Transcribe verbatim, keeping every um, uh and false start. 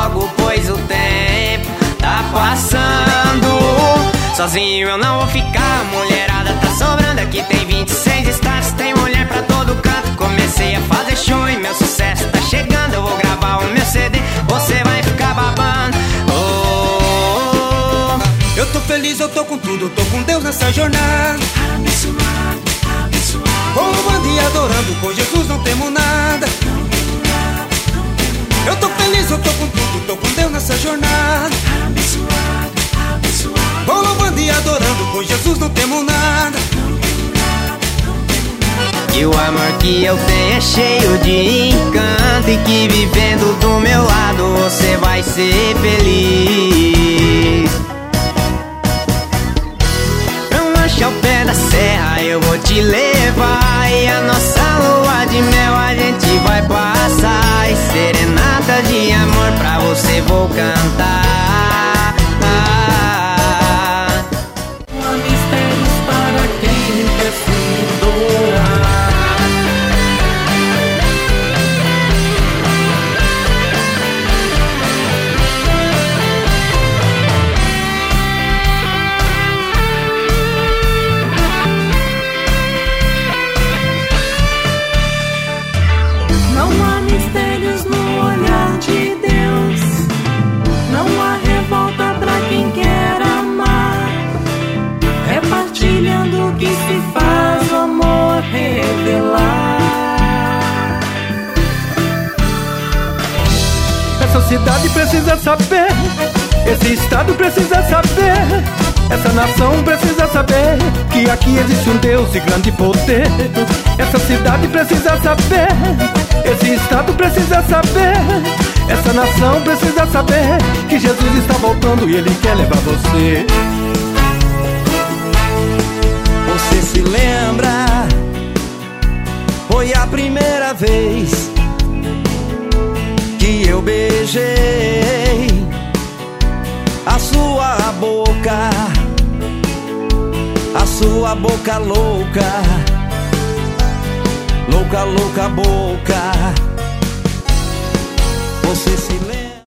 logo, pois o tempo tá passando. Sozinho eu não vou ficar, a mulherada tá sobrando. Aqui tem vinte e seis estados, tem mulher pra todo canto. Comecei a fazer show e meu sucesso tá chegando. Eu vou gravar o meu C D, você vai ficar babando. Oh, oh, oh. Eu tô feliz, eu tô com tudo, eu tô com Deus nessa jornada. Abençoado, abençoado. Louvando e adorando, com Jesus não temo nada. Não temo nada, não temo nada. Eu tô feliz, eu tô com tudo, tô com Deus nessa jornada. Abençoado, abençoado. Louvando e adorando, com Jesus não temo nada. Não temo nada, não temo nada. E o amor que eu tenho é cheio de encanto, e que vivendo do meu lado você vai ser feliz. Pra um lanche ao pé da serra eu vou te levar, e a nossa lua de mel a gente vai passar. E serenata de amor pra você vou cantar. Não há mistérios para quem quer se doar. Não há mistérios no olhar de Deus. Não há revolta pra quem quer amar. É partilhando que se faz o amor revelar. Essa cidade precisa saber, esse estado precisa saber, essa nação precisa saber que aqui existe um Deus de grande poder. Essa cidade precisa saber, esse estado precisa saber, essa nação precisa saber que Jesus está voltando e Ele quer levar você. Você se lembra? Foi a primeira vez que eu beijei a sua boca, a sua boca louca, louca, louca boca. Você se lembra?